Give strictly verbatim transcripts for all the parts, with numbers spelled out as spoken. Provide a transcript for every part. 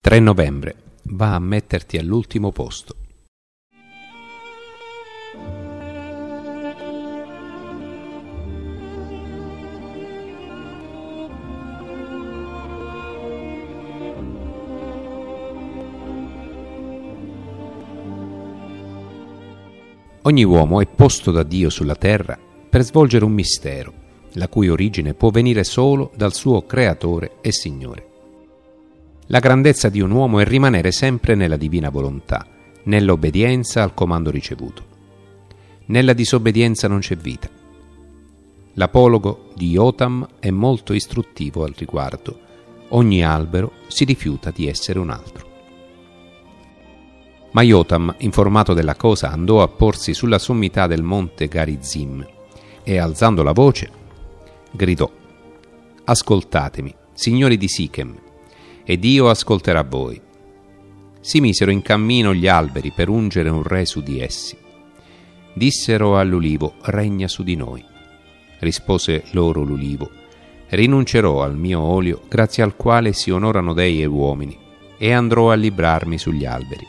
tre novembre. Va a metterti all'ultimo posto. Ogni uomo è posto da Dio sulla terra per svolgere un mistero, la cui origine può venire solo dal suo Creatore e Signore. La grandezza di un uomo è rimanere sempre nella divina volontà, nell'obbedienza al comando ricevuto. Nella disobbedienza non c'è vita. L'apologo di Jotam è molto istruttivo al riguardo. Ogni albero si rifiuta di essere un altro. Ma Jotam, informato della cosa, andò a porsi sulla sommità del monte Garizim e, alzando la voce, gridò: «Ascoltatemi, signori di Sichem, ed io ascolterò voi». Si misero in cammino gli alberi per ungere un re su di essi. Dissero all'ulivo: «Regna su di noi». Rispose loro l'ulivo: «Rinuncerò al mio olio, grazie al quale si onorano dei e uomini, e andrò a librarmi sugli alberi».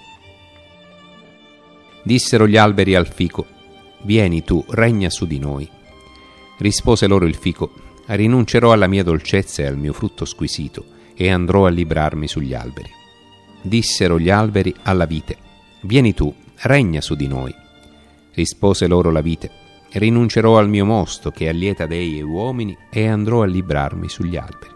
Dissero gli alberi al fico: «Vieni tu, regna su di noi». Rispose loro il fico: «Rinuncerò alla mia dolcezza e al mio frutto squisito, e andrò a librarmi sugli alberi». Dissero gli alberi alla vite: «Vieni tu, regna su di noi». Rispose loro la vite: «Rinuncerò al mio mosto, che allieta dei e uomini, e andrò a librarmi sugli alberi».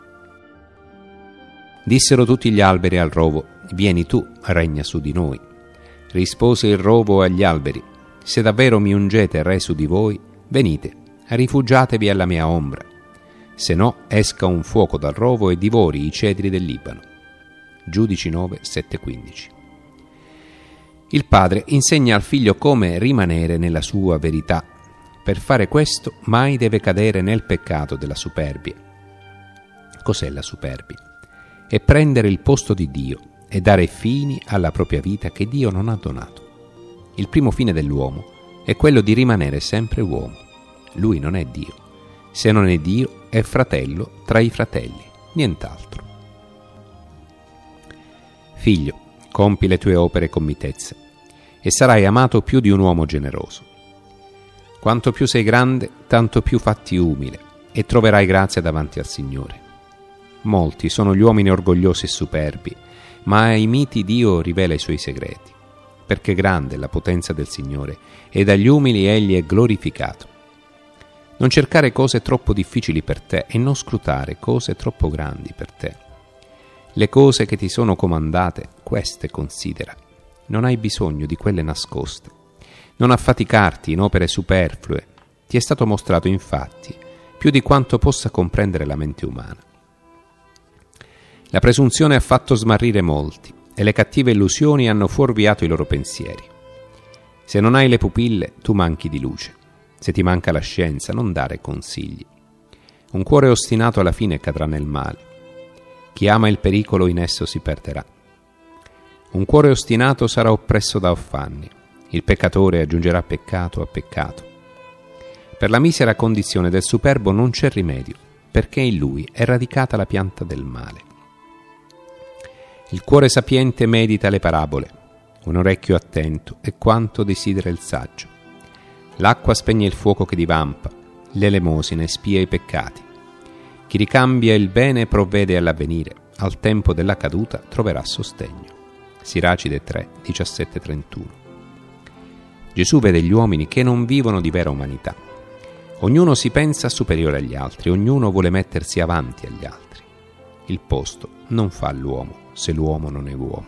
Dissero tutti gli alberi al rovo: «Vieni tu, regna su di noi». Rispose il rovo agli alberi: «Se davvero mi ungete re su di voi, venite, rifugiatevi alla mia ombra. Se no, esca un fuoco dal rovo e divori i cedri del Libano». Giudici nove, sette quindici. Il padre insegna al figlio come rimanere nella sua verità. Per fare questo mai deve cadere nel peccato della superbia. Cos'è la superbia? È prendere il posto di Dio e dare fini alla propria vita che Dio non ha donato. Il primo fine dell'uomo è quello di rimanere sempre uomo. Lui non è Dio. Se non è Dio, è fratello tra i fratelli, nient'altro. Figlio, compi le tue opere con mitezza, e sarai amato più di un uomo generoso. Quanto più sei grande, tanto più fatti umile, e troverai grazia davanti al Signore. Molti sono gli uomini orgogliosi e superbi, ma ai miti Dio rivela i suoi segreti, perché grande è la potenza del Signore, e dagli umili egli è glorificato. Non cercare cose troppo difficili per te, e non scrutare cose troppo grandi per te. Le cose che ti sono comandate, queste considera. Non hai bisogno di quelle nascoste. Non affaticarti in opere superflue. Ti è stato mostrato, infatti, più di quanto possa comprendere la mente umana. La presunzione ha fatto smarrire molti, e le cattive illusioni hanno fuorviato i loro pensieri. Se non hai le pupille, tu manchi di luce. Se ti manca la scienza, non dare consigli. Un cuore ostinato alla fine cadrà nel male. Chi ama il pericolo in esso si perderà. Un cuore ostinato sarà oppresso da affanni. Il peccatore aggiungerà peccato a peccato. Per la misera condizione del superbo non c'è rimedio, perché in lui è radicata la pianta del male. Il cuore sapiente medita le parabole, un orecchio attento è quanto desidera il saggio. L'acqua spegne il fuoco che divampa, l'elemosina espia i peccati. Chi ricambia il bene provvede all'avvenire, al tempo della caduta troverà sostegno. Siracide tre, diciassette trentuno. Gesù vede gli uomini che non vivono di vera umanità. Ognuno si pensa superiore agli altri, ognuno vuole mettersi avanti agli altri. Il posto non fa l'uomo, se l'uomo non è uomo.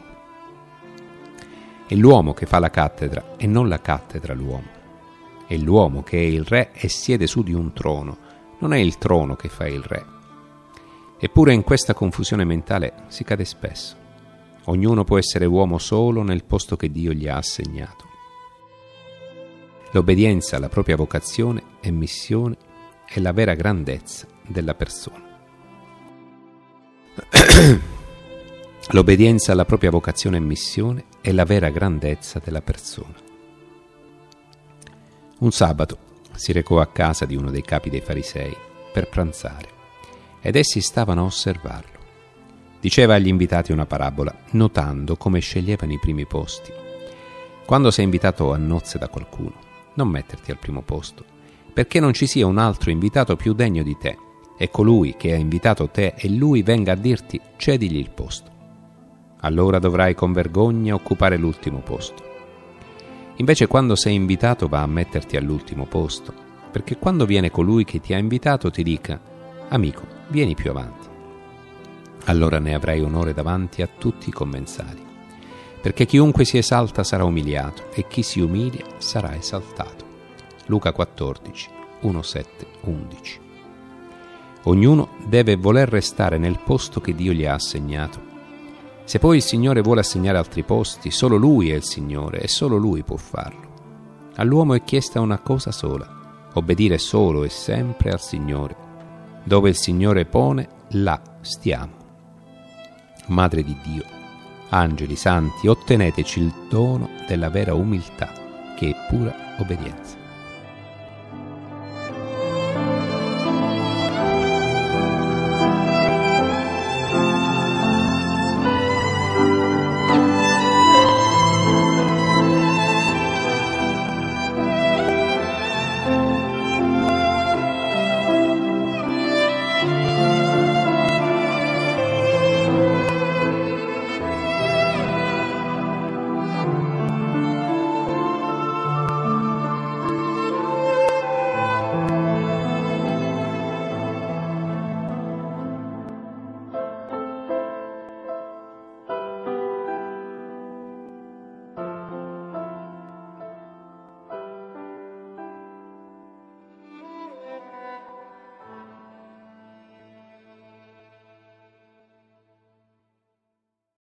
È l'uomo che fa la cattedra e non la cattedra l'uomo. È l'uomo che è il re e siede su di un trono, non è il trono che fa il re. Eppure in questa confusione mentale si cade spesso. Ognuno può essere uomo solo nel posto che Dio gli ha assegnato. L'obbedienza alla propria vocazione e missione è la vera grandezza della persona. L'obbedienza alla propria vocazione e missione è la vera grandezza della persona. Un sabato si recò a casa di uno dei capi dei farisei per pranzare, ed essi stavano a osservarlo. Diceva agli invitati una parabola, notando come sceglievano i primi posti. Quando sei invitato a nozze da qualcuno, non metterti al primo posto, perché non ci sia un altro invitato più degno di te, e colui che ha invitato te e lui venga a dirti cedigli il posto. Allora dovrai con vergogna occupare l'ultimo posto. Invece quando sei invitato va a metterti all'ultimo posto, perché quando viene colui che ti ha invitato ti dica amico, vieni più avanti. Allora ne avrai onore davanti a tutti i commensali, perché chiunque si esalta sarà umiliato e chi si umilia sarà esaltato. Luca quattordici, uno, sette, undici. Ognuno deve voler restare nel posto che Dio gli ha assegnato. Se poi il Signore vuole assegnare altri posti, solo Lui è il Signore e solo Lui può farlo. All'uomo è chiesta una cosa sola, obbedire solo e sempre al Signore. Dove il Signore pone, là stiamo. Madre di Dio, angeli santi, otteneteci il dono della vera umiltà, che è pura obbedienza.